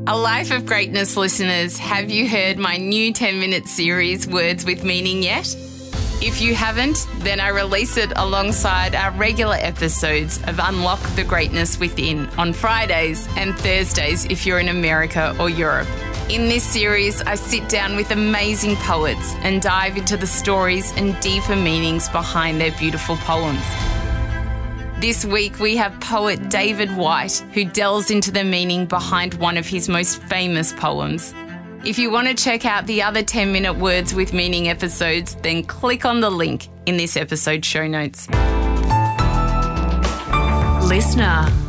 A Life of Greatness listeners, have you heard my new 10-minute series, Words with Meaning, yet? If you haven't, then I release it alongside our regular episodes of Unlock the Greatness Within on Fridays and Thursdays if you're in America or Europe. In this series, I sit down with amazing poets and dive into the stories and deeper meanings behind their beautiful poems. This week, we have poet David Whyte, who delves into the meaning behind one of his most famous poems. If you want to check out the other 10-minute Words with Meaning episodes, then click on the link in this episode's show notes. Listener.